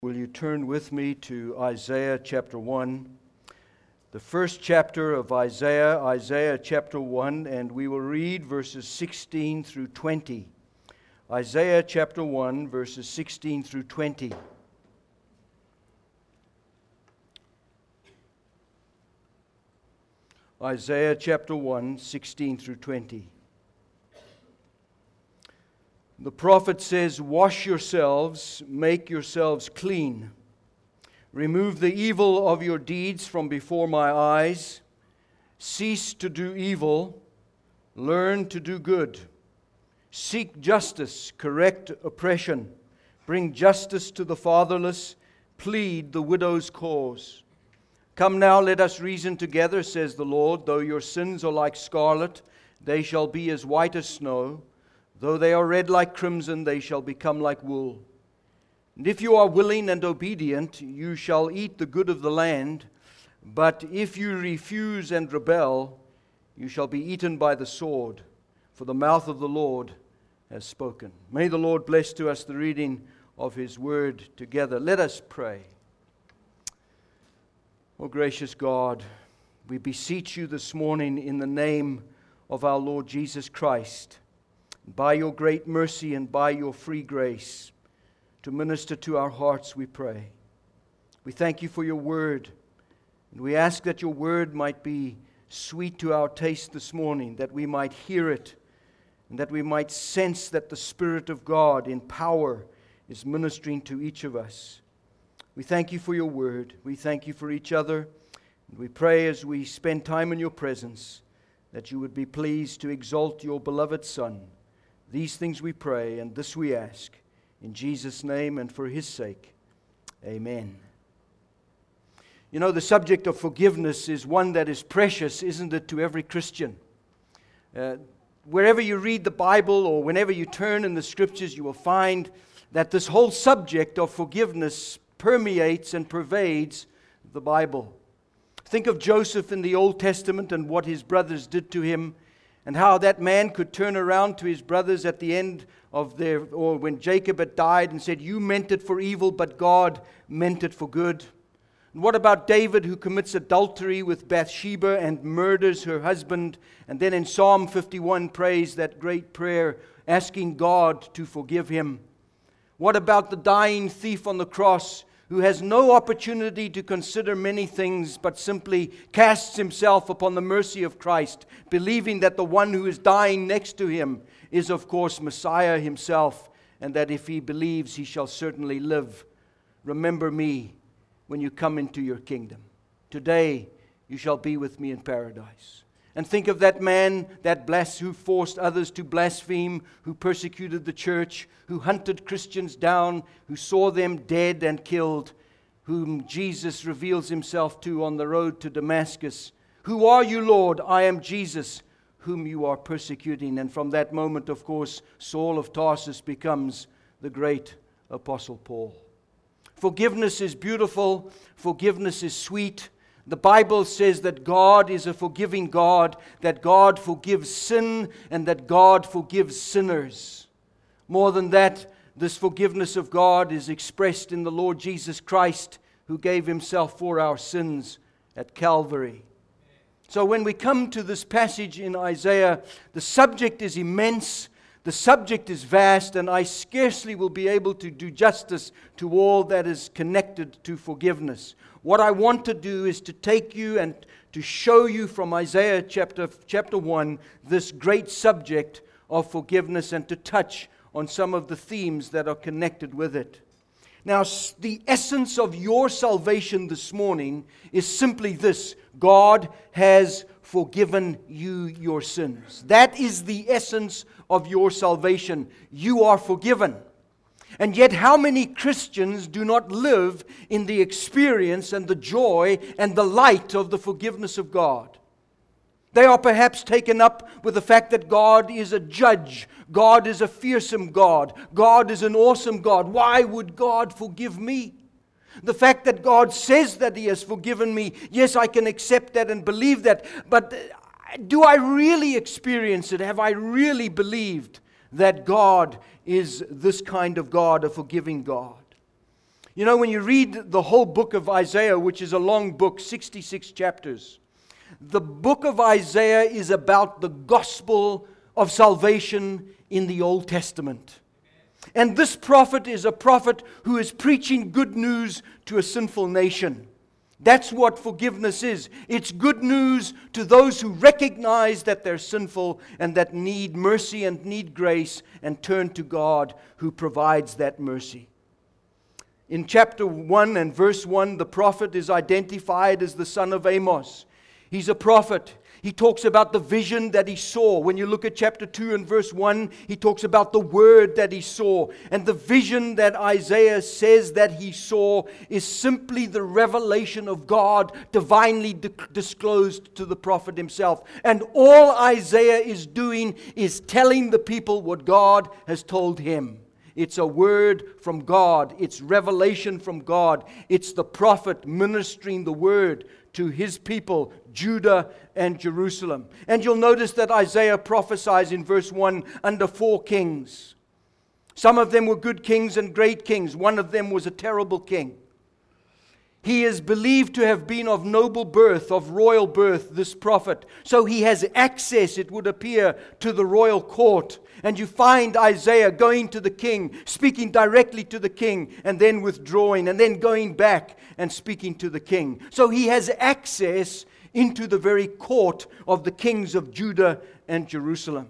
Will you turn with me to Isaiah chapter 1? The first chapter of Isaiah, Isaiah chapter 1, and we will read verses 16 through 20. Isaiah chapter 1, verses 16 through 20. Isaiah chapter 1, 16 through 20. The prophet says, "Wash yourselves, make yourselves clean. Remove the evil of your deeds from before my eyes. Cease to do evil, learn to do good. Seek justice, correct oppression. Bring justice to the fatherless, plead the widow's cause. Come now, let us reason together, says the Lord. Though your sins are like scarlet, they shall be as white as snow. Though they are red like crimson, they shall become like wool. And if you are willing and obedient, you shall eat the good of the land. But if you refuse and rebel, you shall be eaten by the sword, for the mouth of the Lord has spoken." May the Lord bless to us the reading of His word together. Let us pray. Oh, gracious God, we beseech you this morning in the name of our Lord Jesus Christ, by your great mercy and by your free grace, to minister to our hearts, we pray. We thank you for your word, and we ask that your word might be sweet to our taste this morning, that we might hear it, and that we might sense that the Spirit of God in power is ministering to each of us. We thank you for your word. We thank you for each other, and we pray as we spend time in your presence that you would be pleased to exalt your beloved Son. These things we pray, and this we ask, in Jesus' name and for His sake. Amen. You know, the subject of forgiveness is one that is precious, isn't it, to every Christian? Wherever you read the Bible or whenever you turn in the Scriptures, you will find that this whole subject of forgiveness permeates and pervades the Bible. Think of Joseph in the Old Testament and what his brothers did to him, and how that man could turn around to his brothers at the end of or when Jacob had died and said, "You meant it for evil, but God meant it for good." And what about David, who commits adultery with Bathsheba and murders her husband, and then in Psalm 51 prays that great prayer, asking God to forgive him? What about the dying thief on the cross, who has no opportunity to consider many things, but simply casts himself upon the mercy of Christ, believing that the one who is dying next to him is, of course, Messiah himself, and that if he believes, he shall certainly live. Remember me when you come into your kingdom. Today, you shall be with me in paradise. And think of that man, who forced others to blaspheme, who persecuted the church, who hunted Christians down, who saw them dead and killed, whom Jesus reveals himself to on the road to Damascus. "Who are you, Lord?" "I am Jesus, whom you are persecuting." And from that moment, of course, Saul of Tarsus becomes the great Apostle Paul. Forgiveness is beautiful. Forgiveness is sweet. The Bible says that God is a forgiving God, that God forgives sin, and that God forgives sinners. More than that, this forgiveness of God is expressed in the Lord Jesus Christ, who gave Himself for our sins at Calvary. So when we come to this passage in Isaiah, the subject is immense, the subject is vast, and I scarcely will be able to do justice to all that is connected to forgiveness. What I want to do is to take you and to show you from Isaiah chapter 1 this great subject of forgiveness, and to touch on some of the themes that are connected with it. Now, the essence of your salvation this morning is simply this: God has forgiven you your sins. That is the essence of your salvation. You are forgiven. And yet, how many Christians do not live in the experience and the joy and the light of the forgiveness of God? They are perhaps taken up with the fact that God is a judge. God is a fearsome God. God is an awesome God. Why would God forgive me? The fact that God says that He has forgiven me, yes, I can accept that and believe that. But do I really experience it? Have I really believed that God is this kind of God, a forgiving God? You know, when you read the whole book of Isaiah, which is a long book, 66 chapters, the book of Isaiah is about the gospel of salvation in the Old Testament. And this prophet is a prophet who is preaching good news to a sinful nation. That's what forgiveness is. It's good news to those who recognize that they're sinful and that need mercy and need grace and turn to God who provides that mercy. In chapter 1 and verse 1, the prophet is identified as the son of Amos. He's a prophet. He talks about the vision that he saw. When you look at chapter 2 and verse 1, he talks about the word that he saw. And the vision that Isaiah says that he saw is simply the revelation of God divinely disclosed to the prophet himself. And all Isaiah is doing is telling the people what God has told him. It's a word from God. It's revelation from God. It's the prophet ministering the word to his people, Judah and Jerusalem. And you'll notice that Isaiah prophesies in verse 1 under 4 kings. Some of them were good kings and great kings. One of them was a terrible king. He is believed to have been of noble birth, of royal birth, this prophet. So he has access, it would appear, to the royal court. And you find Isaiah going to the king, speaking directly to the king, and then withdrawing, and then going back and speaking to the king. So he has access into the very court of the kings of Judah and Jerusalem.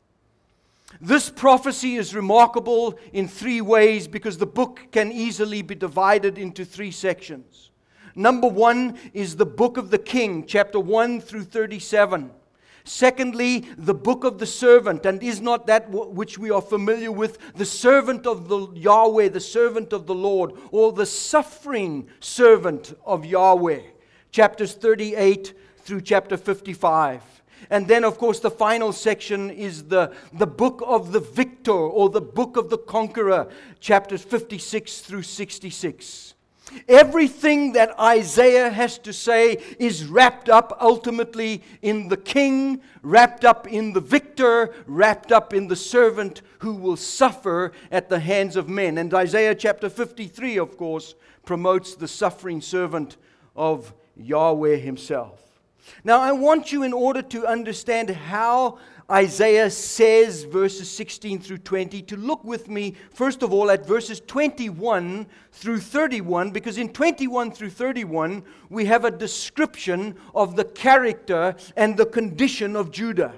This prophecy is remarkable in 3 ways because the book can easily be divided into 3 sections. Number 1 is the book of the king, chapter 1 through 37. Secondly, the book of the servant, and is not that which we are familiar with, the servant of the Yahweh, the servant of the Lord, or the suffering servant of Yahweh, chapters 38 through chapter 55. And then, of course, the final section is the book of the victor, or the book of the conqueror, chapters 56 through 66. Everything that Isaiah has to say is wrapped up ultimately in the king, wrapped up in the victor, wrapped up in the servant who will suffer at the hands of men. And Isaiah chapter 53, of course, promotes the suffering servant of Yahweh himself. Now, I want you, in order to understand how Isaiah says verses 16 through 20, to look with me, first of all, at verses 21 through 31, because in 21 through 31, we have a description of the character and the condition of Judah.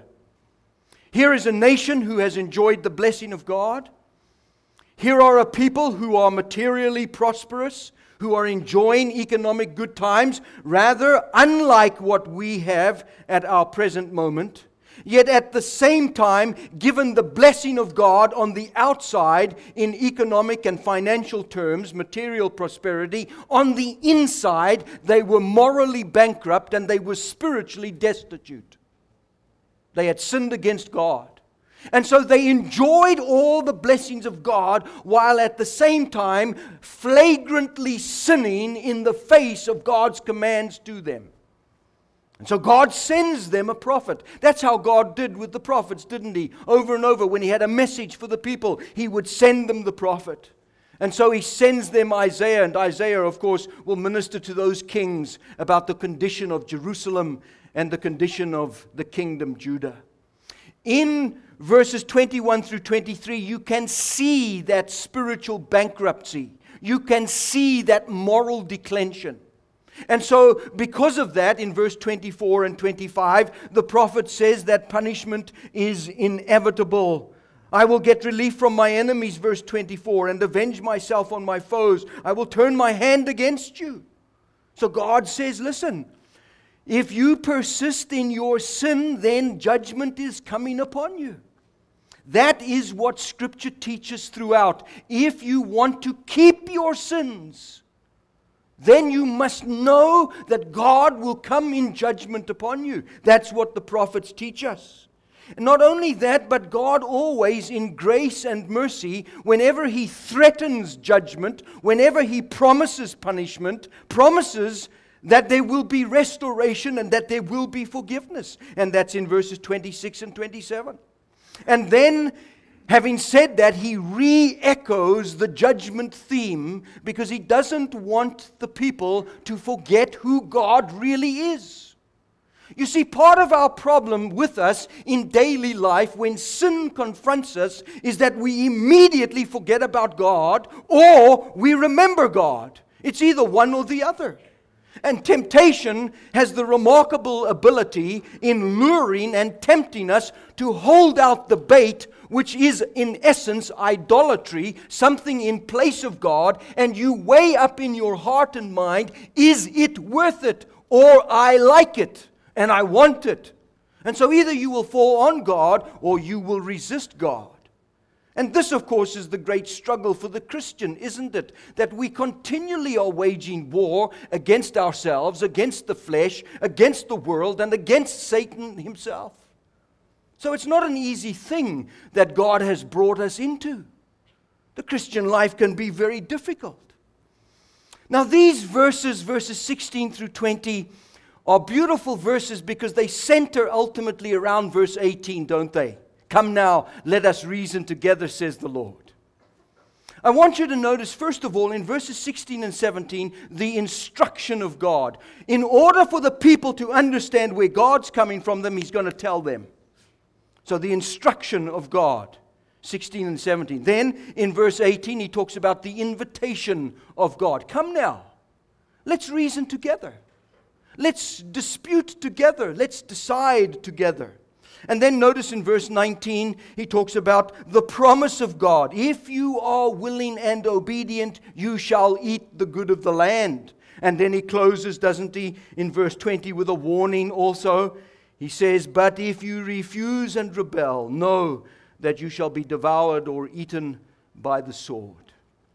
Here is a nation who has enjoyed the blessing of God. Here are a people who are materially prosperous, who are enjoying economic good times, rather unlike what we have at our present moment. Yet at the same time, given the blessing of God on the outside in economic and financial terms, material prosperity, on the inside they were morally bankrupt and they were spiritually destitute. They had sinned against God. And so they enjoyed all the blessings of God while at the same time flagrantly sinning in the face of God's commands to them. And so God sends them a prophet. That's how God did with the prophets, didn't he? Over and over, when he had a message for the people, he would send them the prophet. And so he sends them Isaiah, and Isaiah, of course, will minister to those kings about the condition of Jerusalem and the condition of the kingdom Judah. In verses 21 through 23, you can see that spiritual bankruptcy. You can see that moral declension. And so, because of that, in verse 24 and 25, the prophet says that punishment is inevitable. I will get relief from my enemies, verse 24, and avenge myself on my foes. I will turn my hand against you. So God says, listen, if you persist in your sin, then judgment is coming upon you. That is what Scripture teaches throughout. If you want to keep your sins, then you must know that God will come in judgment upon you. That's what the prophets teach us. And not only that, but God always, in grace and mercy, whenever He threatens judgment, whenever He promises punishment, promises that there will be restoration and that there will be forgiveness. And that's in verses 26 and 27. And then, Having said that, he re-echoes the judgment theme because he doesn't want the people to forget who God really is. You see, part of our problem with us in daily life when sin confronts us is that we immediately forget about God or we remember God. It's either one or the other. And temptation has the remarkable ability in luring and tempting us to hold out the bait, which is in essence idolatry, something in place of God, and you weigh up in your heart and mind, is it worth it? Or I like it and I want it. And so either you will fall on God or you will resist God. And this, of course, is the great struggle for the Christian, isn't it? That we continually are waging war against ourselves, against the flesh, against the world, and against Satan himself. So it's not an easy thing that God has brought us into. The Christian life can be very difficult. Now these verses 16 through 20, are beautiful verses because they center ultimately around verse 18, don't they? Come now, let us reason together, says the Lord. I want you to notice, first of all, in verses 16 and 17, the instruction of God. In order for the people to understand where God's coming from them, He's going to tell them. So the instruction of God, 16 and 17. Then, in verse 18, He talks about the invitation of God. Come now, let's reason together. Let's dispute together. Let's decide together. And then notice in verse 19, he talks about the promise of God. If you are willing and obedient, you shall eat the good of the land. And then he closes, doesn't he, in verse 20 with a warning also. He says, but if you refuse and rebel, know that you shall be devoured or eaten by the sword.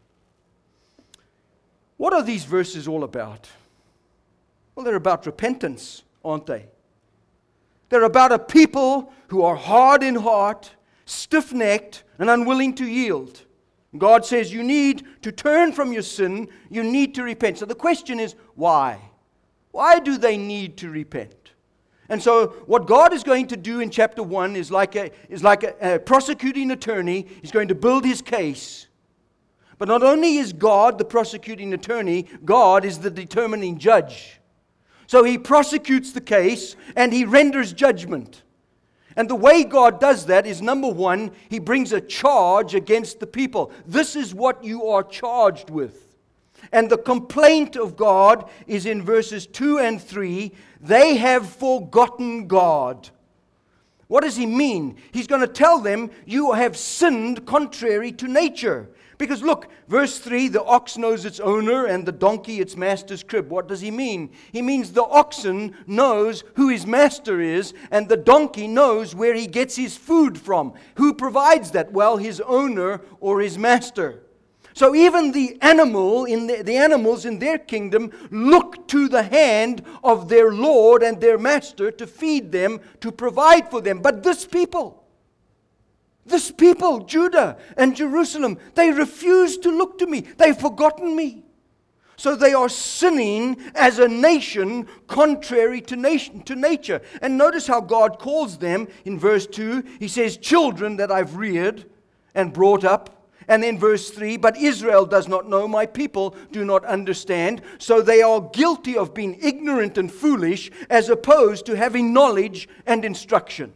What are these verses all about? Well, they're about repentance, aren't they? They're about a people who are hard in heart, stiff-necked, and unwilling to yield. God says you need to turn from your sin, you need to repent. So the question is, why? Why do they need to repent? And so what God is going to do in chapter 1 is like a prosecuting attorney. He's going to build his case. But not only is God the prosecuting attorney, God is the determining judge. So he prosecutes the case and he renders judgment. And the way God does that is, number one, he brings a charge against the people. This is what you are charged with. And the complaint of God is in verses 2 and 3. They have forgotten God. What does he mean? He's going to tell them, you have sinned contrary to nature. Because look, verse 3, the ox knows its owner and the donkey its master's crib. What does he mean? He means the oxen knows who his master is and the donkey knows where he gets his food from. Who provides that? Well, his owner or his master. So even the animals in their kingdom look to the hand of their Lord and their master to feed them, to provide for them. But this people, Judah and Jerusalem, they refuse to look to me. They've forgotten me. So they are sinning as a nation contrary to nature. And notice how God calls them in verse 2. He says, children that I've reared and brought up. And then verse 3, but Israel does not know, my people do not understand. So they are guilty of being ignorant and foolish as opposed to having knowledge and instruction.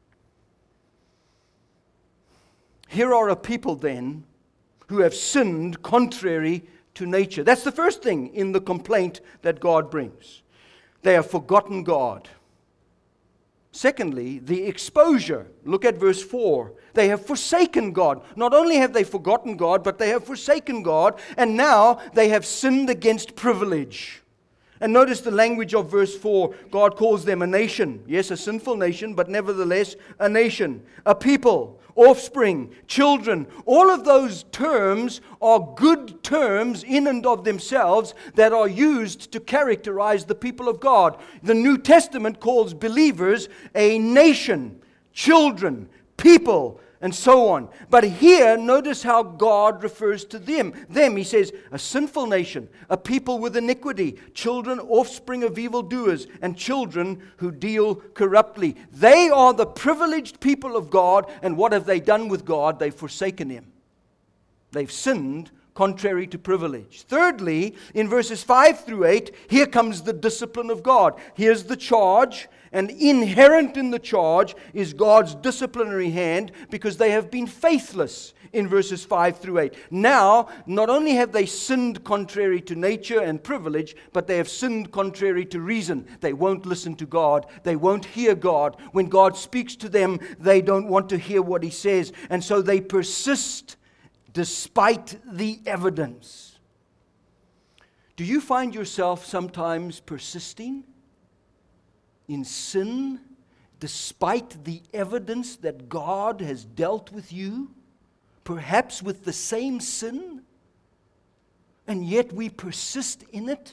Here are a people then who have sinned contrary to nature. That's the first thing in the complaint that God brings. They have forgotten God. Secondly, the exposure. Look at verse 4. They have forsaken God. Not only have they forgotten God, but they have forsaken God, and now they have sinned against privilege. And notice the language of verse 4. God calls them a nation. Yes, a sinful nation, but nevertheless a nation. A people, offspring, children. All of those terms are good terms in and of themselves that are used to characterize the people of God. The New Testament calls believers a nation, children, people, and so on. But here, notice how God refers to them. Them, he says, a sinful nation, a people with iniquity, children, offspring of evildoers, and children who deal corruptly. They are the privileged people of God, and what have they done with God? They've forsaken Him. They've sinned contrary to privilege. Thirdly, in verses 5 through 8, here comes the discipline of God. Here's the charge, and inherent in the charge is God's disciplinary hand because they have been faithless in verses 5 through 8. Now, not only have they sinned contrary to nature and privilege, but they have sinned contrary to reason. They won't listen to God. They won't hear God. When God speaks to them, they don't want to hear what He says, and so they persist despite the evidence. Do you find yourself sometimes persisting in sin despite the evidence that God has dealt with you, perhaps with the same sin, and yet we persist in it?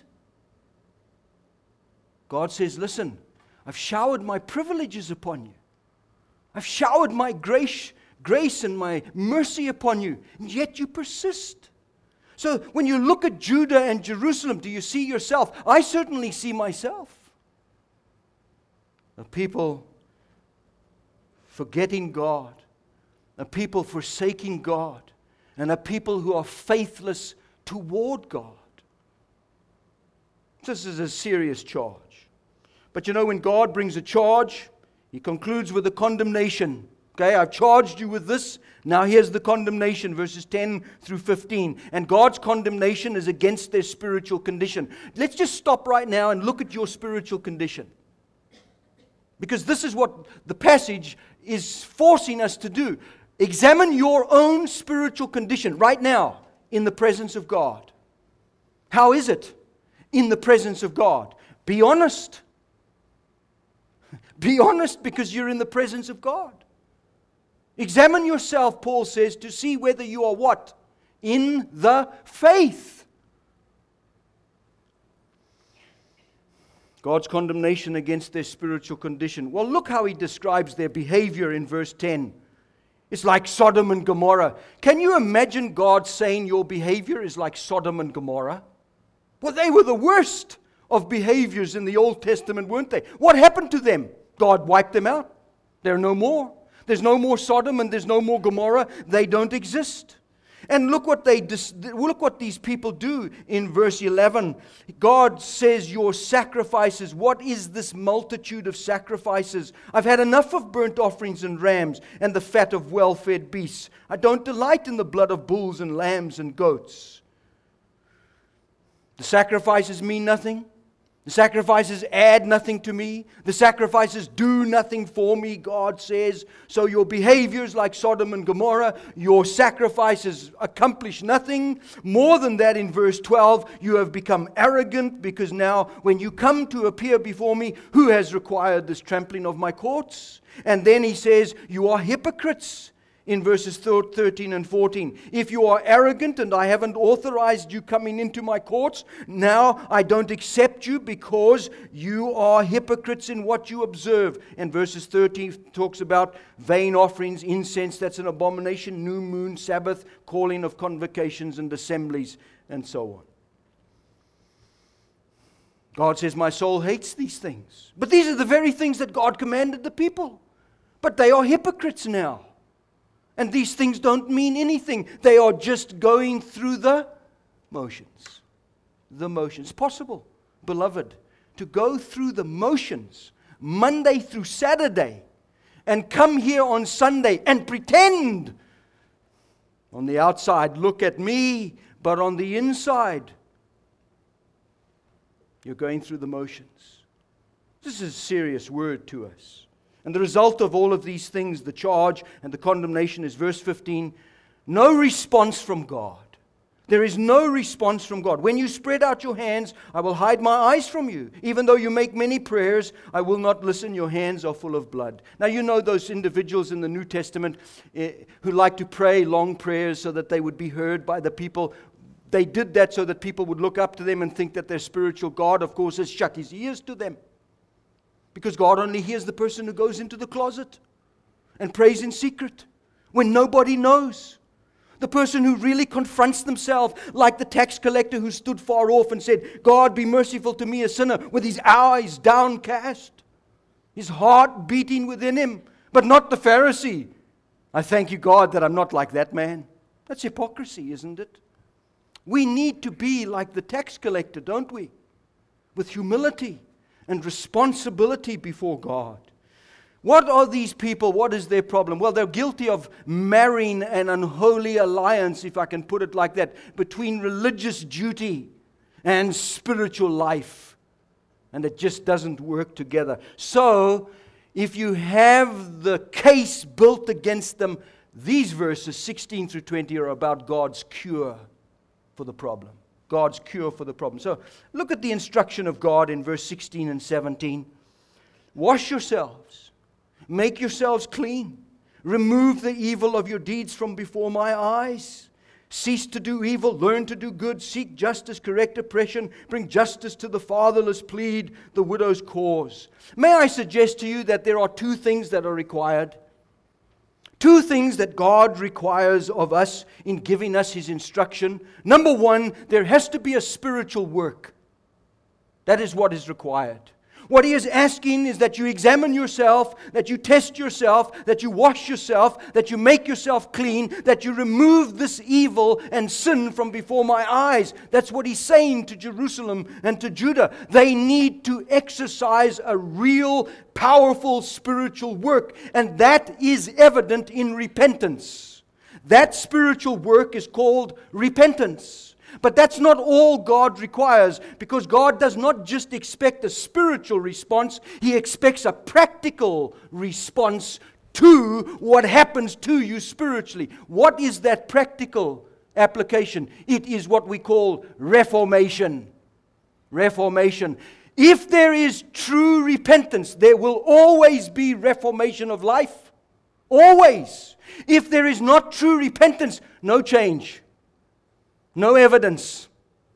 God says, listen, I've showered my privileges upon you. I've showered my grace and my mercy upon you, and yet you persist. So when you look at Judah and Jerusalem, do you see yourself? I certainly see myself. A people forgetting God, a people forsaking God, and a people who are faithless toward God. This is a serious charge. But you know, when God brings a charge, He concludes with a condemnation. Okay, I've charged you with this. Now here's the condemnation, verses 10 through 15. And God's condemnation is against their spiritual condition. Let's just stop right now and look at your spiritual condition. Because this is what the passage is forcing us to do. Examine your own spiritual condition right now in the presence of God. How is it in the presence of God? Be honest. Be honest because you're in the presence of God. Examine yourself, Paul says, to see whether you are what? In the faith. God's condemnation against their spiritual condition. Well, look how He describes their behavior in verse 10. It's like Sodom and Gomorrah. Can you imagine God saying your behavior is like Sodom and Gomorrah? Well, they were the worst of behaviors in the Old Testament, weren't they? What happened to them? God wiped them out. They're no more. There's no more Sodom and there's no more Gomorrah. They don't exist. And look what these people do in verse 11. God says, your sacrifices, what is this multitude of sacrifices? I've had enough of burnt offerings and rams and the fat of well-fed beasts. I don't delight in the blood of bulls and lambs and goats. The sacrifices mean nothing. The sacrifices add nothing to me. The sacrifices do nothing for me, God says. So your behaviors like Sodom and Gomorrah, your sacrifices accomplish nothing. More than that, in verse 12, you have become arrogant because now when you come to appear before me, who has required this trampling of my courts? And then he says, you are hypocrites. In verses 13 and 14. If you are arrogant and I haven't authorized you coming into my courts, now I don't accept you because you are hypocrites in what you observe. And verses 13 talks about vain offerings, incense, that's an abomination, new moon, Sabbath, calling of convocations and assemblies, and so on. God says, my soul hates these things. But these are the very things that God commanded the people. But they are hypocrites now. And these things don't mean anything. They are just going through the motions. The motions. It's possible, beloved, to go through the motions Monday through Saturday and come here on Sunday and pretend on the outside, look at me, but on the inside, you're going through the motions. This is a serious word to us. And the result of all of these things, the charge and the condemnation, is verse 15, no response from God. There is no response from God. When you spread out your hands, I will hide my eyes from you. Even though you make many prayers, I will not listen. Your hands are full of blood. Now you know those individuals in the New Testament who like to pray long prayers so that they would be heard by the people. They did that so that people would look up to them and think that their spiritual God, of course, has shut His ears to them. Because God only hears the person who goes into the closet and prays in secret. when nobody knows. The person who really confronts themselves, like the tax collector who stood far off and said, God, be merciful to me, a sinner, with his eyes downcast, his heart beating within him, but not the Pharisee. I thank you, God, that I'm not like that man. That's hypocrisy, isn't it? We need to be like the tax collector, don't we? With humility and responsibility before God. What are these people? What is their problem? Well, they're guilty of marrying an unholy alliance, if I can put it like that, between religious duty and spiritual life. And it just doesn't work together. So, if you have the case built against them, these verses 16 through 20 are about God's cure for the problem. God's cure for the problem. So, look at the instruction of God in verse 16 and 17. Wash yourselves. Make yourselves clean. Remove the evil of your deeds from before my eyes. Cease to do evil. Learn to do good. Seek justice. Correct oppression. Bring justice to the fatherless. Plead the widow's cause. May I suggest to you that there are two things that are required. Two things that God requires of us in giving us His instruction. Number one, there has to be a spiritual work. That is what is required. What He is asking is that you examine yourself, that you test yourself, that you wash yourself, that you make yourself clean, that you remove this evil and sin from before my eyes. That's what He's saying to Jerusalem and to Judah. They need to exercise a real, powerful spiritual work, and that is evident in repentance. That spiritual work is called repentance. But that's not all God requires, because God does not just expect a spiritual response, He expects a practical response to what happens to you spiritually. What is that practical application? It is what we call reformation. Reformation. If there is true repentance, there will always be reformation of life. Always. If there is not true repentance, no change. No evidence.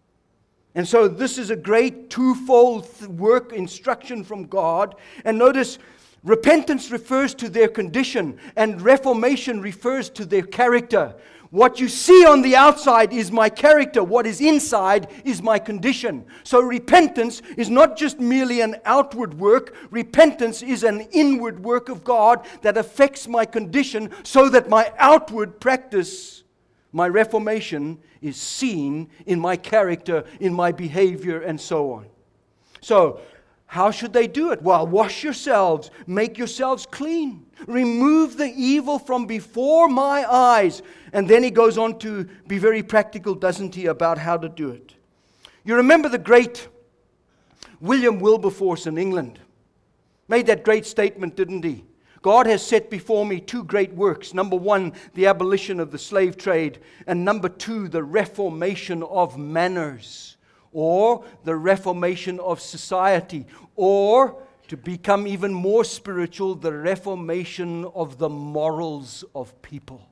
And so this is a great twofold work instruction from God. And notice, repentance refers to their condition, and reformation refers to their character. What you see on the outside is my character. What is inside is my condition. So repentance is not just merely an outward work. Repentance is an inward work of God that affects my condition so that my outward practice, my reformation, is seen in my character, in my behavior, and so on. So, how should they do it? Well, wash yourselves, make yourselves clean, remove the evil from before my eyes. And then he goes on to be very practical, doesn't he, about how to do it. You remember the great William Wilberforce in England made that great statement, didn't he? God has set before me two great works. Number one, the abolition of the slave trade. And number two, the reformation of manners. Or the reformation of society. Or, to become even more spiritual, the reformation of the morals of people.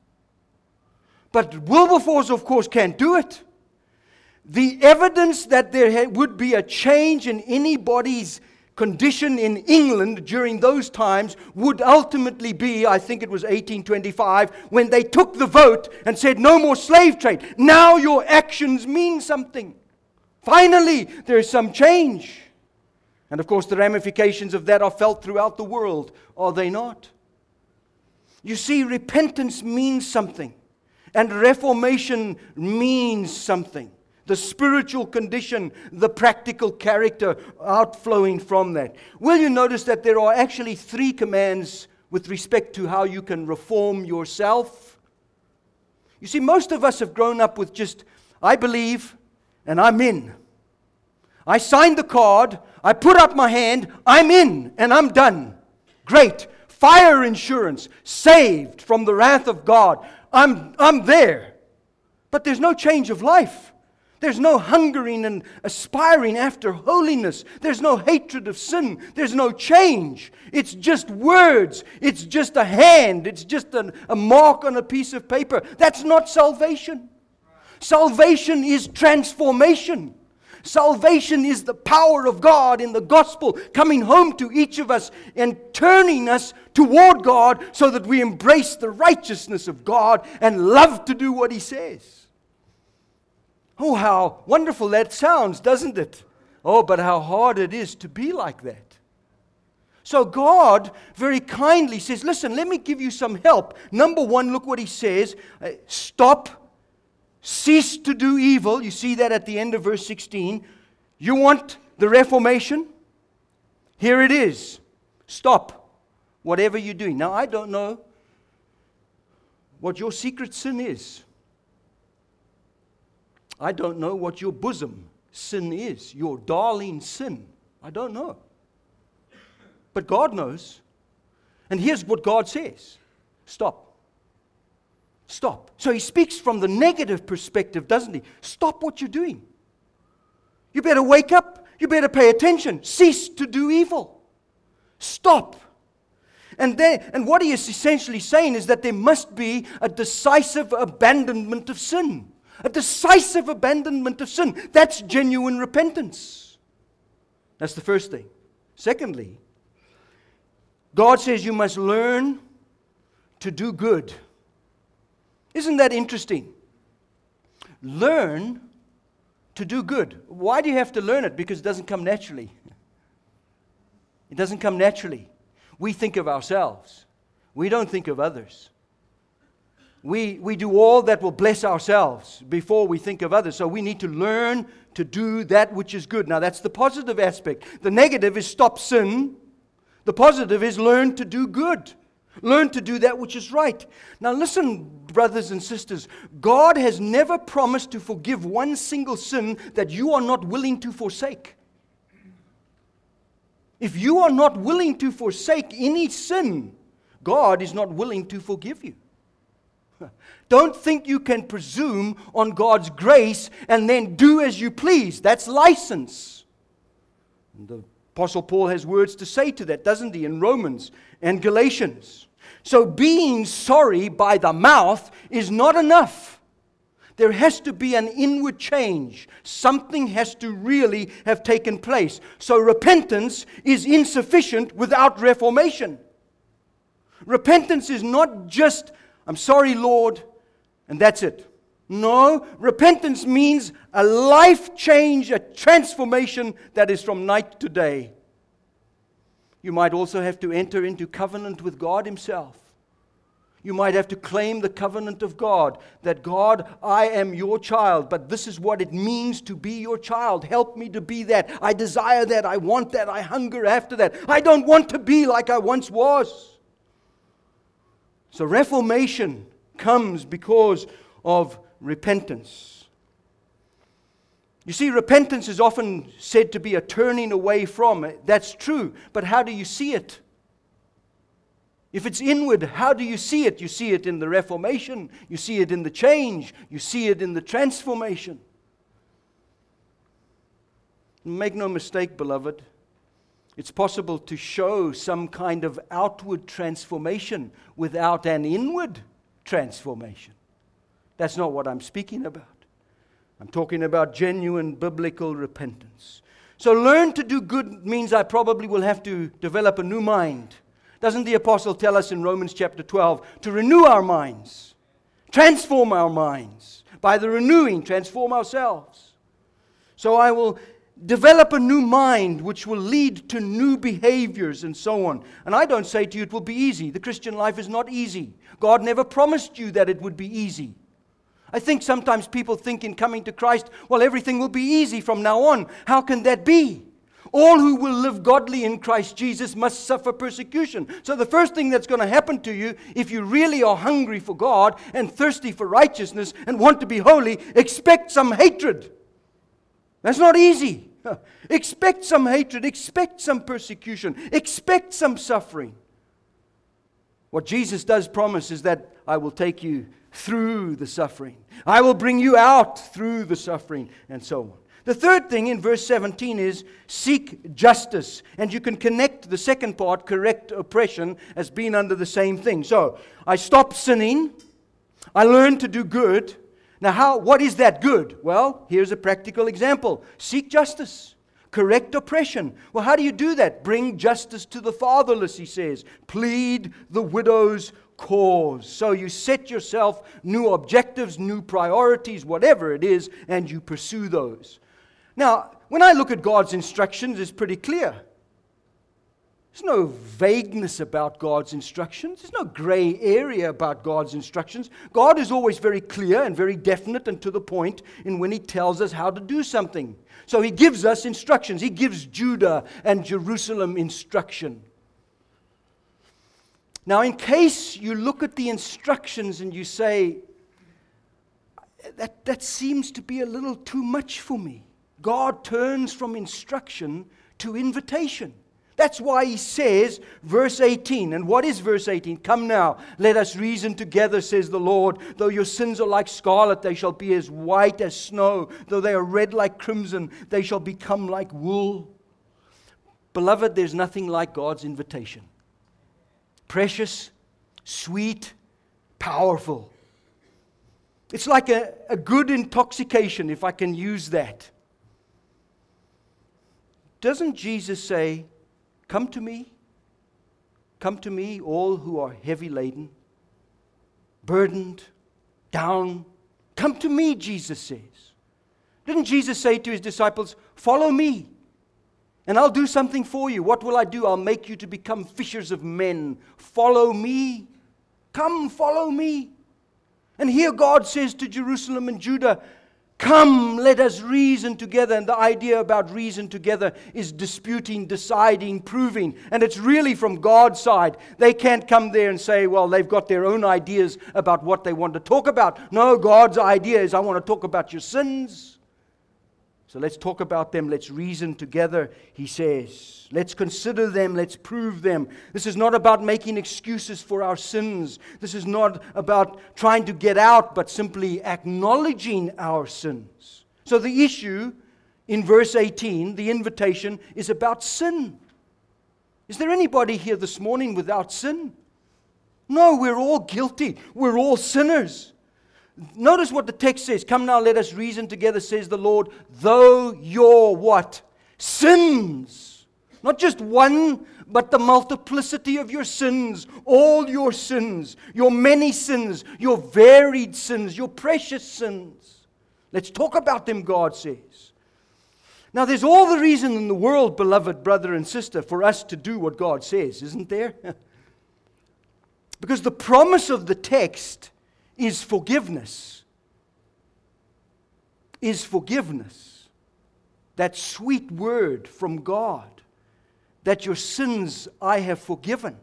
But Wilberforce, of course, can't do it. The evidence that there would be a change in anybody's condition in England during those times would ultimately be, I think it was 1825, when they took the vote and said, no more slave trade. Now your actions mean something. Finally, there is some change. And of course, the ramifications of that are felt throughout the world, are they not? You see, repentance means something, and reformation means something. The spiritual condition, the practical character outflowing from that. Will you notice that there are actually 3 commands with respect to how you can reform yourself? You see, most of us have grown up with just, I believe, and I'm in. I signed the card, I put up my hand, I'm in, and I'm done. Great. Fire insurance, saved from the wrath of God. I'm there. But there's no change of life. There's no hungering and aspiring after holiness. There's no hatred of sin. There's no change. It's just words. It's just a hand. It's just a mark on a piece of paper. That's not salvation. Salvation is transformation. Salvation is the power of God in the gospel coming home to each of us and turning us toward God so that we embrace the righteousness of God and love to do what He says. Oh, how wonderful that sounds, doesn't it? Oh, but how hard it is to be like that. So God very kindly says, listen, let me give you some help. Number one, look what He says. Stop, cease to do evil. You see that at the end of verse 16. You want the Reformation? Here it is. Stop whatever you're doing. Now, I don't know what your secret sin is. I don't know what your bosom sin is, your darling sin. I don't know. But God knows. And here's what God says. Stop. Stop. So He speaks from the negative perspective, doesn't He? Stop what you're doing. You better wake up. You better pay attention. Cease to do evil. Stop. And what He is essentially saying is that there must be a decisive abandonment of sin. A decisive abandonment of sin. That's genuine repentance. That's the first thing. Secondly, God says you must learn to do good. Isn't that interesting? Learn to do good. Why do you have to learn it? Because it doesn't come naturally. It doesn't come naturally. We think of ourselves. We don't think of others. We do all that will bless ourselves before we think of others. So we need to learn to do that which is good. Now that's the positive aspect. The negative is stop sin. The positive is learn to do good. Learn to do that which is right. Now listen, brothers and sisters. God has never promised to forgive one single sin that you are not willing to forsake. If you are not willing to forsake any sin, God is not willing to forgive you. Don't think you can presume on God's grace and then do as you please. That's license. The Apostle Paul has words to say to that, doesn't he, in Romans and Galatians. So being sorry by the mouth is not enough. There has to be an inward change. Something has to really have taken place. So repentance is insufficient without reformation. Repentance is not just, I'm sorry, Lord, and that's it. No, repentance means a life change, a transformation that is from night to day. You might also have to enter into covenant with God Himself. You might have to claim the covenant of God, that God, I am your child, but this is what it means to be your child. Help me to be that. I desire that. I want that. I hunger after that. I don't want to be like I once was. So reformation comes because of repentance. You see, repentance is often said to be a turning away from. That's true, but how do you see it? If it's inward, how do you see it? You see it in the reformation. You see it in the change. You see it in the transformation. Make no mistake, beloved. It's possible to show some kind of outward transformation without an inward transformation. That's not what I'm speaking about. I'm talking about genuine biblical repentance. So learn to do good means I probably will have to develop a new mind. Doesn't the apostle tell us in Romans chapter 12 to renew our minds, transform our minds, by the renewing, transform ourselves. So I will develop a new mind which will lead to new behaviors and so on. And I don't say to you it will be easy. The Christian life is not easy. God never promised you that it would be easy. I think sometimes people think in coming to Christ, well, everything will be easy from now on. How can that be? All who will live godly in Christ Jesus must suffer persecution. So the first thing that's going to happen to you, if you really are hungry for God and thirsty for righteousness and want to be holy, expect some hatred. That's not easy. Expect some hatred. Expect some persecution. Expect some suffering. What Jesus does promise is that I will take you through the suffering. I will bring you out through the suffering, and so on. The third thing in verse 17 is seek justice. And you can connect the second part, correct oppression, as being under the same thing. So, I stop sinning. I learn to do good. Now, what is that good? Well, here's a practical example. Seek justice. Correct oppression. Well, how do you do that? Bring justice to the fatherless, he says. Plead the widow's cause. So you set yourself new objectives, new priorities, whatever it is, and you pursue those. Now, when I look at God's instructions, it's pretty clear. There's no vagueness about God's instructions. There's no gray area about God's instructions. God is always very clear and very definite and to the point in when He tells us how to do something. So He gives us instructions. He gives Judah and Jerusalem instruction. Now, in case you look at the instructions and you say, that seems to be a little too much for me. God turns from instruction to invitation. That's why He says, verse 18, and what is verse 18? Come now, let us reason together, says the Lord. Though your sins are like scarlet, they shall be as white as snow. Though they are red like crimson, they shall become like wool. Beloved, there's nothing like God's invitation. Precious, sweet, powerful. It's like a good intoxication, if I can use that. Doesn't Jesus say, come to me, all who are heavy laden, burdened, down. Come to me, Jesus says. Didn't Jesus say to His disciples, follow me, and I'll do something for you. What will I do? I'll make you to become fishers of men. Follow me. Come, follow me. And here God says to Jerusalem and Judah, come, let us reason together. And the idea about reason together is disputing, deciding, proving. And it's really from God's side. They can't come there and say, well, they've got their own ideas about what they want to talk about. No, God's idea is, I want to talk about your sins. So let's talk about them. Let's reason together, He says. Let's consider them. Let's prove them. This is not about making excuses for our sins. This is not about trying to get out, but simply acknowledging our sins. So the issue in verse 18, the invitation, is about sin. Is there anybody here this morning without sin? No, we're all guilty. We're all sinners. Notice what the text says. Come now, let us reason together, says the Lord. Though your what? Sins. Not just one, but the multiplicity of your sins. All your sins. Your many sins. Your varied sins. Your precious sins. Let's talk about them, God says. Now, there's all the reason in the world, beloved brother and sister, for us to do what God says, isn't there? Because the promise of the text is forgiveness. Is forgiveness. That sweet word from God, that your sins I have forgiven.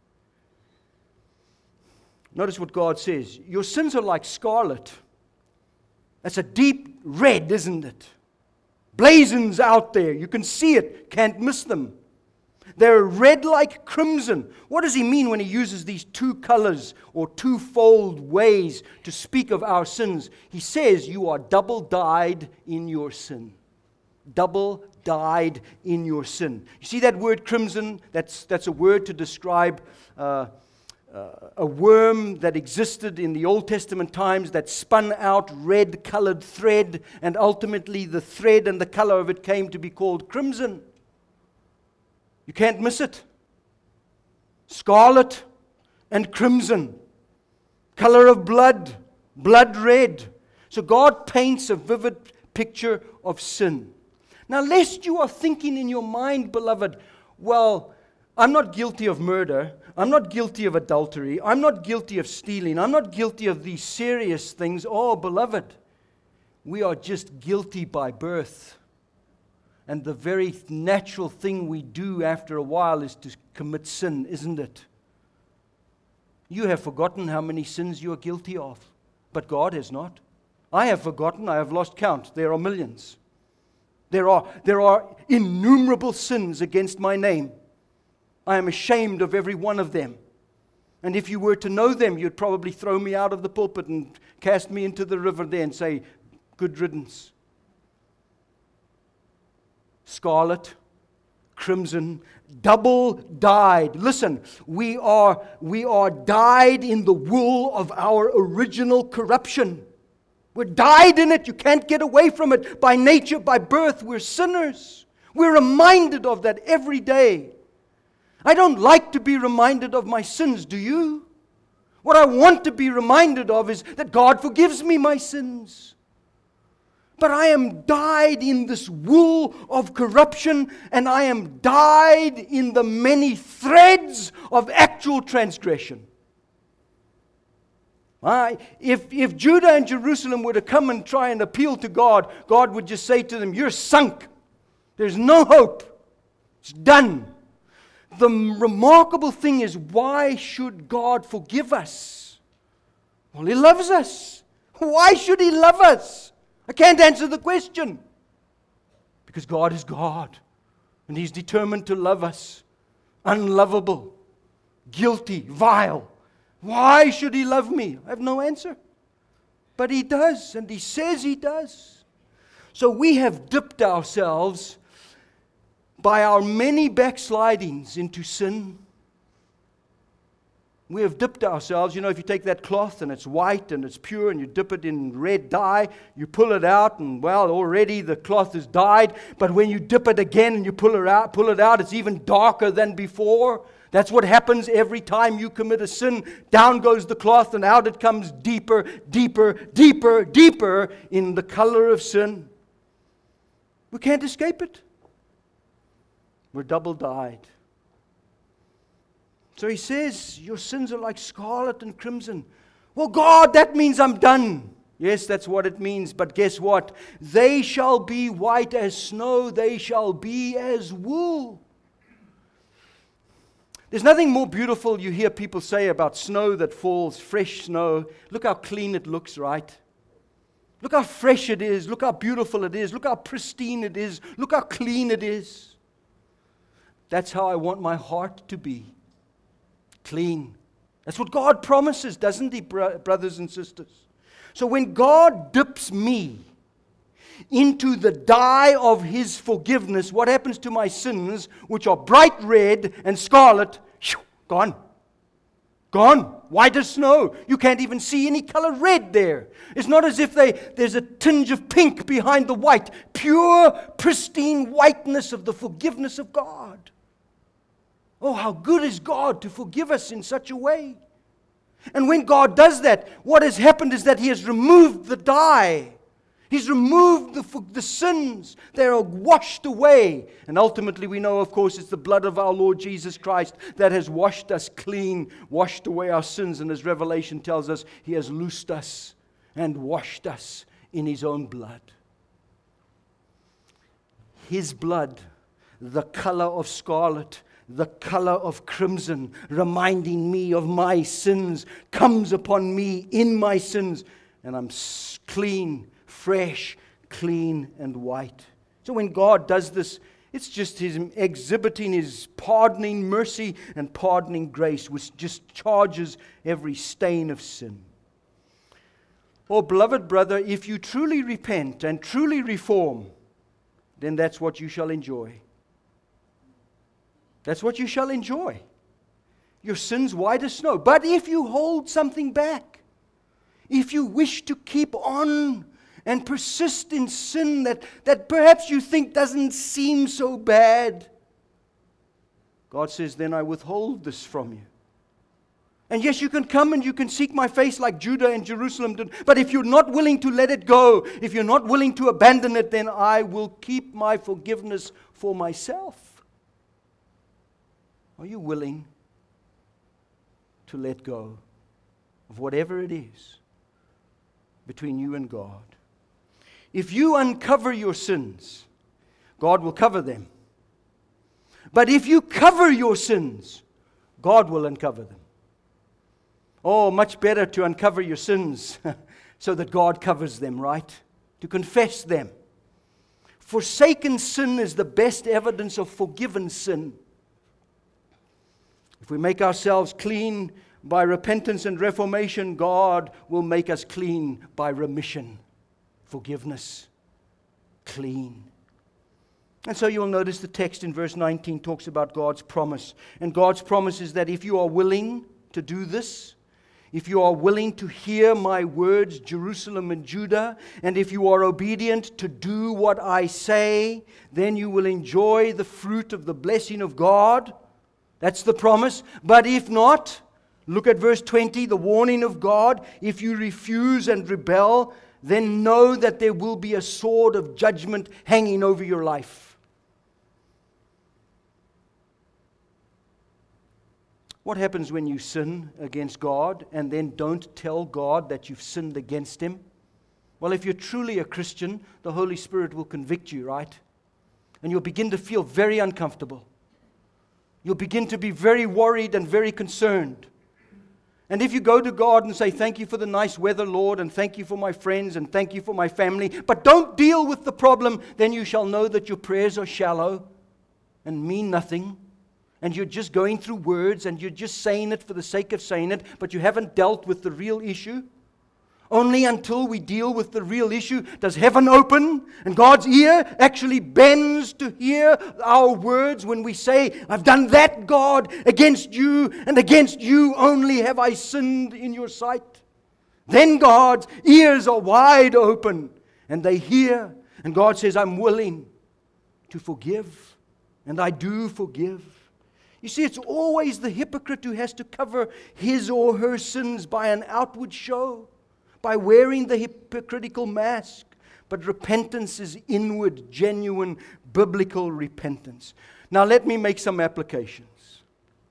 Notice what God says. Your sins are like scarlet. That's a deep red, isn't it? Blazons out there. You can see it. Can't miss them. They're red like crimson. What does He mean when He uses these two colors or twofold ways to speak of our sins? He says you are double dyed in your sin. Double dyed in your sin. You see that word crimson? That's a word to describe a worm that existed in the Old Testament times that spun out red-colored thread, and ultimately the thread and the color of it came to be called crimson. You can't miss it. Scarlet and crimson. Color of blood. Blood red. So God paints a vivid picture of sin. Now, lest you are thinking in your mind, beloved, well, I'm not guilty of murder. I'm not guilty of adultery. I'm not guilty of stealing. I'm not guilty of these serious things. Oh, beloved, we are just guilty by birth. And the very natural thing we do after a while is to commit sin, isn't it? You have forgotten how many sins you are guilty of, but God has not. I have forgotten, I have lost count. There are millions. There are innumerable sins against my name. I am ashamed of every one of them. And if you were to know them, you'd probably throw me out of the pulpit and cast me into the river there and say, good riddance. Scarlet, crimson, double dyed. Listen, we are dyed in the wool of our original corruption. We're died in it. You can't get away from it. By nature, by birth, we're sinners. We're reminded of that every day. I don't like to be reminded of my sins, do you? What I want to be reminded of is that God forgives me my sins. But I am dyed in this wool of corruption, and I am dyed in the many threads of actual transgression. If Judah and Jerusalem were to come and try and appeal to God, God would just say to them, you're sunk. There's no hope. It's done. The remarkable thing is, why should God forgive us? Well, He loves us. Why should He love us? I can't answer the question. Because God is God, and He's determined to love us. Unlovable, guilty, vile. Why should He love me? I have no answer. But He does, and He says He does. So we have dipped ourselves by our many backslidings into sin. We have dipped ourselves. You know, if you take that cloth and it's white and it's pure and you dip it in red dye, you pull it out and, well, already the cloth is dyed. But when you dip it again and you pull it out, it's even darker than before. That's what happens every time you commit a sin. Down goes the cloth and out it comes deeper, deeper, deeper, deeper in the color of sin. We can't escape it. We're double dyed. So He says, your sins are like scarlet and crimson. Well, God, that means I'm done. Yes, that's what it means. But guess what? They shall be white as snow. They shall be as wool. There's nothing more beautiful you hear people say about snow that falls, fresh snow. Look how clean it looks, right? Look how fresh it is. Look how beautiful it is. Look how pristine it is. Look how clean it is. That's how I want my heart to be. Clean. That's what God promises, doesn't He, brothers and sisters? So when God dips me into the dye of His forgiveness, what happens to my sins, which are bright red and scarlet? Gone. Gone. White as snow. You can't even see any color red there. It's not as if there's a tinge of pink behind the white. Pure, pristine whiteness of the forgiveness of God. Oh, how good is God to forgive us in such a way. And when God does that, what has happened is that He has removed the dye. He's removed the sins. They are washed away. And ultimately we know, of course, it's the blood of our Lord Jesus Christ that has washed us clean, washed away our sins. And as Revelation tells us, He has loosed us and washed us in His own blood. His blood, the color of scarlet, the color of crimson, reminding me of my sins, comes upon me in my sins, and I'm clean, fresh, clean, and white. So when God does this, it's just His exhibiting His pardoning mercy and pardoning grace, which just charges every stain of sin. Oh, beloved brother, if you truly repent and truly reform, then that's what you shall enjoy. That's what you shall enjoy. Your sins white as snow. But if you hold something back, if you wish to keep on and persist in sin that perhaps you think doesn't seem so bad, God says, then I withhold this from you. And yes, you can come and you can seek my face like Judah and Jerusalem did. But if you're not willing to let it go, if you're not willing to abandon it, then I will keep my forgiveness for myself. Are you willing to let go of whatever it is between you and God? If you uncover your sins, God will cover them. But if you cover your sins, God will uncover them. Oh, much better to uncover your sins so that God covers them, right? To confess them. Forsaken sin is the best evidence of forgiven sin. If we make ourselves clean by repentance and reformation, God will make us clean by remission, forgiveness, clean. And so you'll notice the text in verse 19 talks about God's promise. And God's promise is that if you are willing to do this, if you are willing to hear my words, Jerusalem and Judah, and if you are obedient to do what I say, then you will enjoy the fruit of the blessing of God. That's the promise. But if not, look at verse 20, the warning of God. If you refuse and rebel, then know that there will be a sword of judgment hanging over your life. What happens when you sin against God and then don't tell God that you've sinned against Him? Well, if you're truly a Christian, the Holy Spirit will convict you, right? And you'll begin to feel very uncomfortable. You'll begin to be very worried and very concerned. And if you go to God and say, thank you for the nice weather, Lord, and thank you for my friends, and thank you for my family, but don't deal with the problem, then you shall know that your prayers are shallow and mean nothing. And you're just going through words, and you're just saying it for the sake of saying it, but you haven't dealt with the real issue. Only until we deal with the real issue does heaven open, and God's ear actually bends to hear our words when we say, I've done that, God, against you, and against you only have I sinned in your sight. Then God's ears are wide open, and they hear, and God says, I'm willing to forgive, and I do forgive. You see, it's always the hypocrite who has to cover his or her sins by an outward show, by wearing the hypocritical mask. But repentance is inward, genuine, biblical repentance. Now, let me make some applications.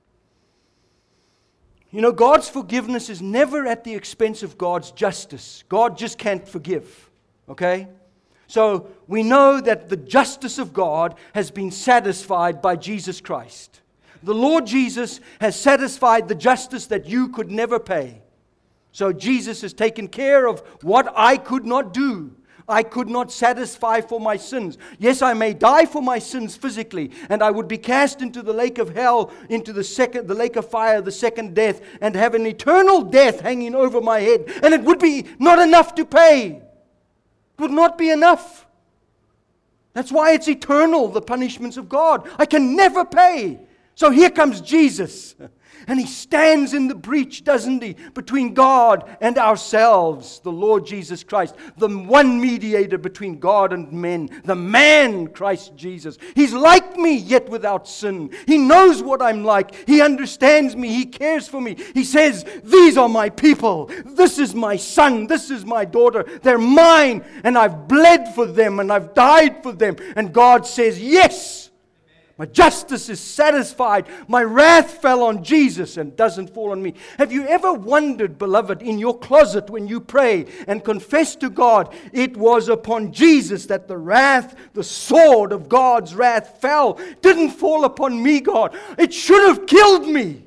You know, God's forgiveness is never at the expense of God's justice. God just can't forgive, okay? So, we know that the justice of God has been satisfied by Jesus Christ. The Lord Jesus has satisfied the justice that you could never pay. So Jesus has taken care of what I could not do. I could not satisfy for my sins. Yes, I may die for my sins physically, and I would be cast into the lake of hell, into the lake of fire, the second death, and have an eternal death hanging over my head. And it would be not enough to pay. It would not be enough. That's why it's eternal, the punishments of God. I can never pay. So here comes Jesus, and He stands in the breach, doesn't He, between God and ourselves, the Lord Jesus Christ, the one mediator between God and men, the man, Christ Jesus. He's like me, yet without sin. He knows what I'm like. He understands me. He cares for me. He says, these are my people. This is my son. This is my daughter. They're mine, and I've bled for them, and I've died for them. And God says, yes. My justice is satisfied. My wrath fell on Jesus and doesn't fall on me. Have you ever wondered, beloved, in your closet when you pray and confess to God, it was upon Jesus that the wrath, the sword of God's wrath fell. Didn't fall upon me, God. It should have killed me.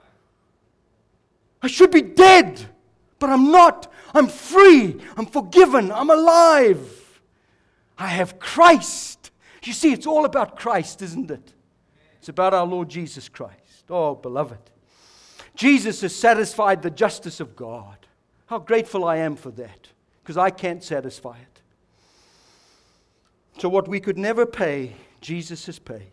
I should be dead, but I'm not. I'm free. I'm forgiven. I'm alive. I have Christ. You see, it's all about Christ, isn't it? It's about our Lord Jesus Christ. Oh, beloved. Jesus has satisfied the justice of God. How grateful I am for that, because I can't satisfy it. So what we could never pay, Jesus has paid.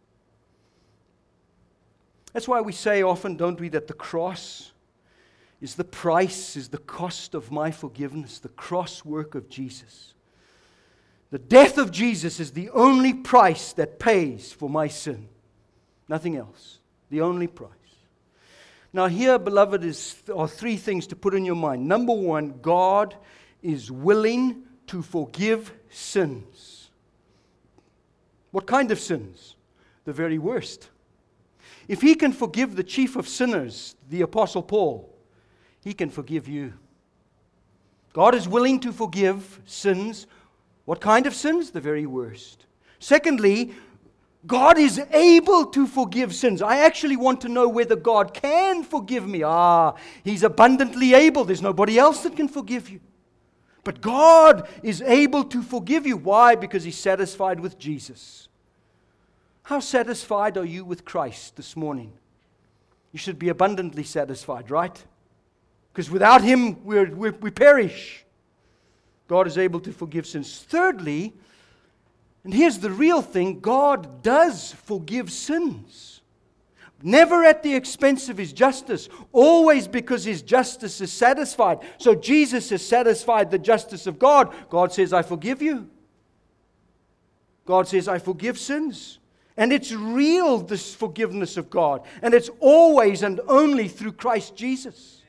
That's why we say often, don't we, that the cross is the price, is the cost of my forgiveness, the cross work of Jesus. The death of Jesus is the only price that pays for my sin. Nothing else. The only price. Now here, beloved, are three things to put in your mind. Number one, God is willing to forgive sins. What kind of sins? The very worst. If He can forgive the chief of sinners, the Apostle Paul, He can forgive you. God is willing to forgive sins. What kind of sins? The very worst. Secondly, God is able to forgive sins. I actually want to know whether God can forgive me. He's abundantly able. There's nobody else that can forgive you. But God is able to forgive you. Why? Because He's satisfied with Jesus. How satisfied are you with Christ this morning? You should be abundantly satisfied, right? Because without Him, we perish. God is able to forgive sins. Thirdly, and here's the real thing, God does forgive sins. Never at the expense of His justice. Always because His justice is satisfied. So Jesus has satisfied the justice of God. God says, I forgive you. God says, I forgive sins. And it's real, this forgiveness of God. And it's always and only through Christ Jesus.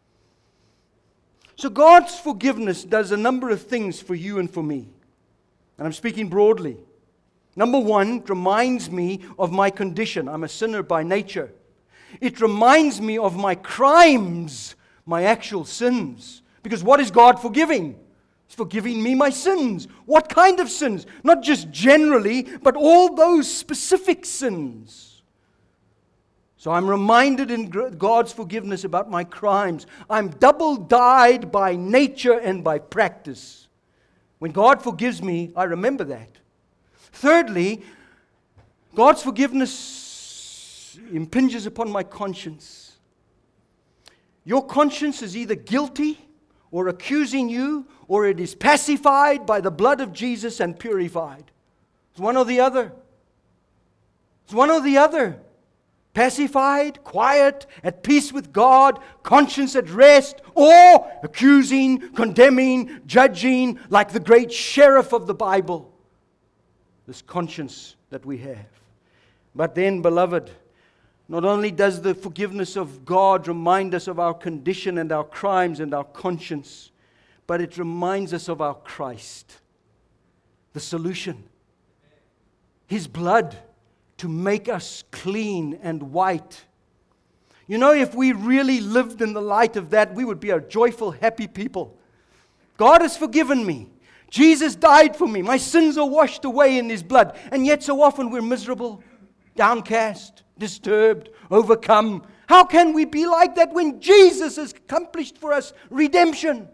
So God's forgiveness does a number of things for you and for me. And I'm speaking broadly. Number one, it reminds me of my condition. I'm a sinner by nature. It reminds me of my crimes, my actual sins. Because what is God forgiving? He's forgiving me my sins. What kind of sins? Not just generally, but all those specific sins. So I'm reminded in God's forgiveness about my crimes. I'm double dyed by nature and by practice. When God forgives me, I remember that. Thirdly, God's forgiveness impinges upon my conscience. Your conscience is either guilty or accusing you, or it is pacified by the blood of Jesus and purified. It's one or the other. It's one or the other. Pacified, quiet, at peace with God, conscience at rest, or accusing, condemning, judging, like the great sheriff of the Bible. This conscience that we have. But then, beloved, not only does the forgiveness of God remind us of our condition and our crimes and our conscience, but it reminds us of our Christ, the solution. His blood to make us clean and white. You know, if we really lived in the light of that, we would be a joyful, happy people. God has forgiven me. Jesus died for me. My sins are washed away in His blood. And yet so often we're miserable, downcast, disturbed, overcome. How can we be like that when Jesus has accomplished for us redemption?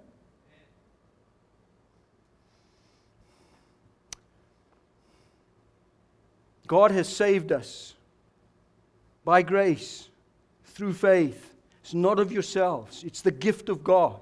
God has saved us by grace, through faith. It's not of yourselves. It's the gift of God.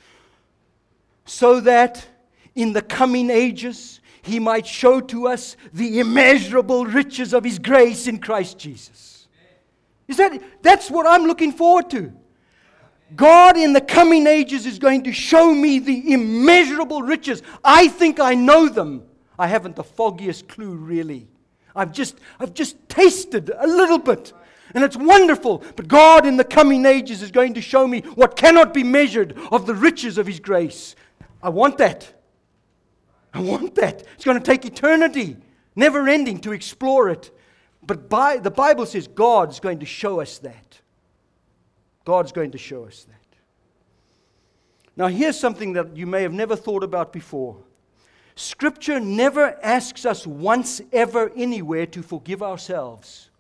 So that in the coming ages, He might show to us the immeasurable riches of His grace in Christ Jesus. That's what I'm looking forward to. God in the coming ages is going to show me the immeasurable riches. I think I know them. I haven't the foggiest clue, really. I've just tasted a little bit. And it's wonderful. But God in the coming ages is going to show me what cannot be measured of the riches of His grace. I want that. I want that. It's going to take eternity, never ending, to explore it. But the Bible says God's going to show us that. God's going to show us that. Now here's something that you may have never thought about before. Scripture never asks us once ever anywhere to forgive ourselves.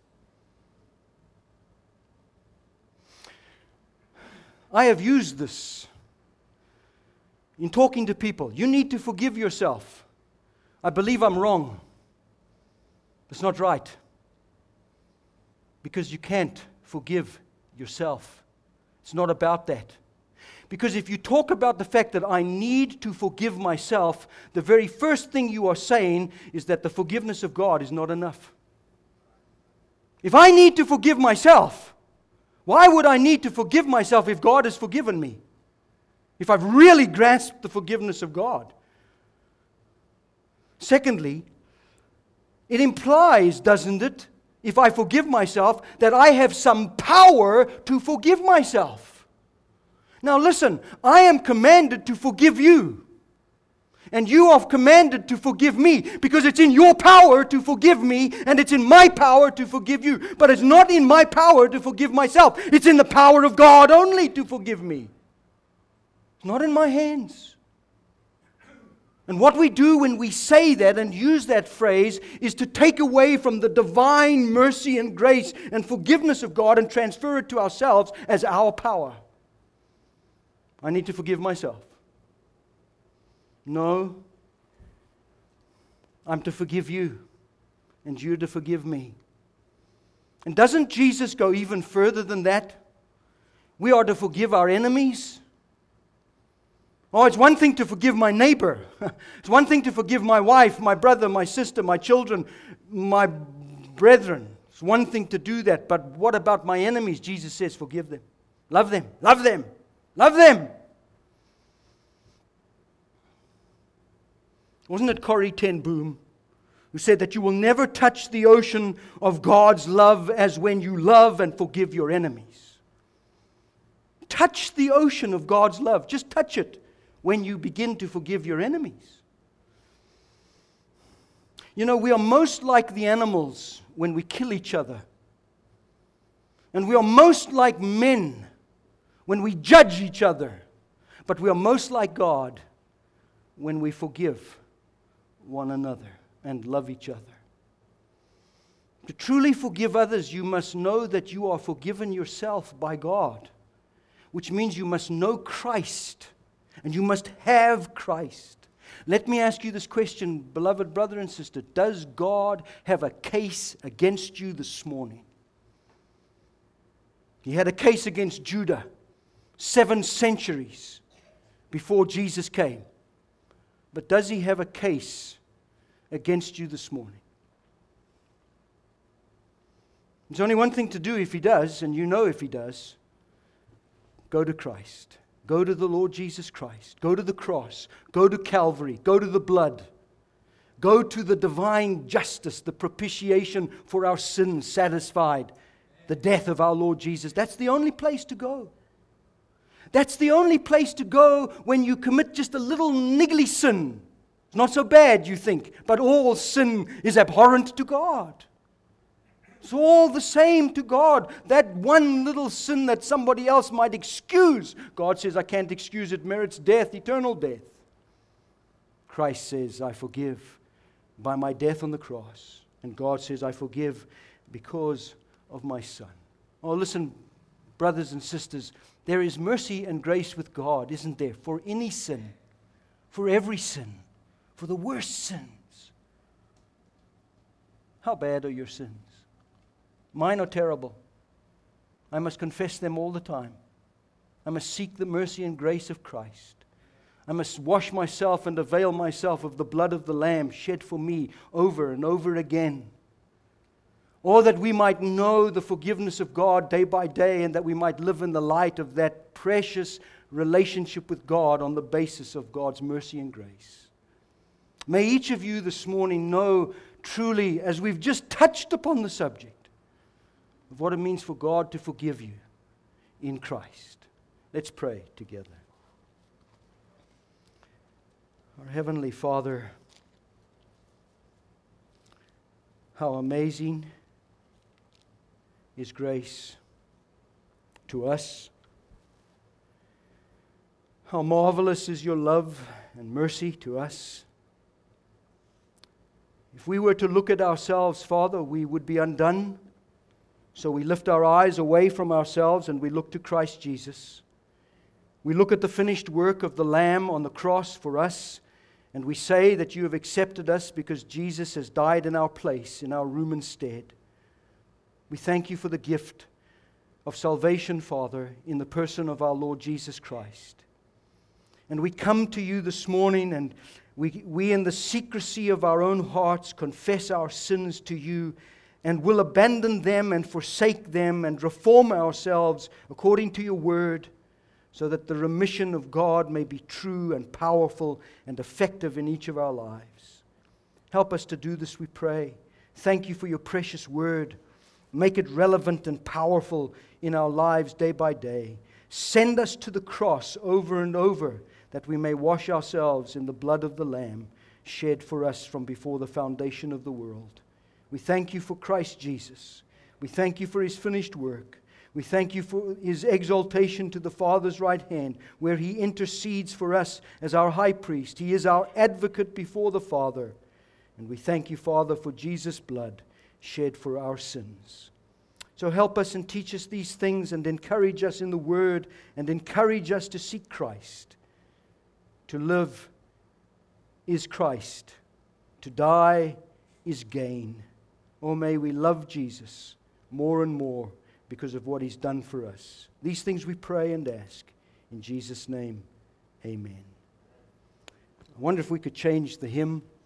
I have used this in talking to people. You need to forgive yourself. I believe I'm wrong. It's not right. Because you can't forgive yourself. It's not about that. Because if you talk about the fact that I need to forgive myself, the very first thing you are saying is that the forgiveness of God is not enough. If I need to forgive myself, why would I need to forgive myself if God has forgiven me? If I've really grasped the forgiveness of God. Secondly, it implies, doesn't it, if I forgive myself, that I have some power to forgive myself. Now listen, I am commanded to forgive you. And you are commanded to forgive me, because it's in your power to forgive me, and it's in my power to forgive you. But it's not in my power to forgive myself. It's in the power of God only to forgive me. It's not in my hands. And what we do when we say that and use that phrase is to take away from the divine mercy and grace and forgiveness of God and transfer it to ourselves as our power. I need to forgive myself. No, I'm to forgive you, and you to forgive me. And doesn't Jesus go even further than that? We are to forgive our enemies. Oh, it's one thing to forgive my neighbor. It's one thing to forgive my wife, my brother, my sister, my children, my brethren. It's one thing to do that, but what about my enemies? Jesus says, forgive them. Love them. Love them. Love them. Wasn't it Corrie ten Boom who said that you will never touch the ocean of God's love as when you love and forgive your enemies? Touch the ocean of God's love. Just touch it when you begin to forgive your enemies. You know, we are most like the animals when we kill each other. And we are most like men when we judge each other. But we are most like God when we forgive one another and love each other. To truly forgive others, you must know that you are forgiven yourself by God, which means you must know Christ and you must have Christ. Let me ask you this question, beloved brother and sister. Does God have a case against you this morning? He had a case against Judah 7 centuries before Jesus came. But does He have a case against you this morning? There's only one thing to do if He does, and you know if He does. Go to Christ. Go to the Lord Jesus Christ. Go to the cross. Go to Calvary. Go to the blood. Go to the divine justice, the propitiation for our sins satisfied, the death of our Lord Jesus. That's the only place to go. That's the only place to go when you commit just a little niggly sin. It's not so bad, you think, but all sin is abhorrent to God. It's all the same to God. That one little sin that somebody else might excuse, God says, I can't excuse it, merits death, eternal death. Christ says, I forgive by my death on the cross. And God says, I forgive because of my Son. Oh, listen, brothers and sisters, there is mercy and grace with God, isn't there? For any sin, for every sin, for the worst sins. How bad are your sins? Mine are terrible. I must confess them all the time. I must seek the mercy and grace of Christ. I must wash myself and avail myself of the blood of the Lamb shed for me over and over again. Or that we might know the forgiveness of God day by day, and that we might live in the light of that precious relationship with God on the basis of God's mercy and grace. May each of you this morning know truly, as we've just touched upon the subject, of what it means for God to forgive you in Christ. Let's pray together. Our Heavenly Father, how amazing is grace to us. How marvelous is your love and mercy to us. If we were to look at ourselves, Father, we would be undone. So we lift our eyes away from ourselves and we look to Christ Jesus. We look at the finished work of the Lamb on the cross for us, and we say that you have accepted us because Jesus has died in our place, in our room instead. We thank you for the gift of salvation, Father, in the person of our Lord Jesus Christ. And we come to you this morning, and we in the secrecy of our own hearts confess our sins to you, and will abandon them and forsake them and reform ourselves according to your word, so that the remission of God may be true and powerful and effective in each of our lives. Help us to do this, we pray. Thank you for your precious word. Make it relevant and powerful in our lives day by day. Send us to the cross over and over, that we may wash ourselves in the blood of the Lamb shed for us from before the foundation of the world. We thank you for Christ Jesus. We thank you for His finished work. We thank you for His exaltation to the Father's right hand, where He intercedes for us as our high priest. He is our advocate before the Father. And we thank you, Father, for Jesus' blood shed for our sins. So help us and teach us these things, and encourage us in the Word, and encourage us to seek Christ. To live is Christ. To die is gain. Oh, may we love Jesus more and more because of what He's done for us. These things we pray and ask. In Jesus' name, amen. I wonder if we could change the hymn.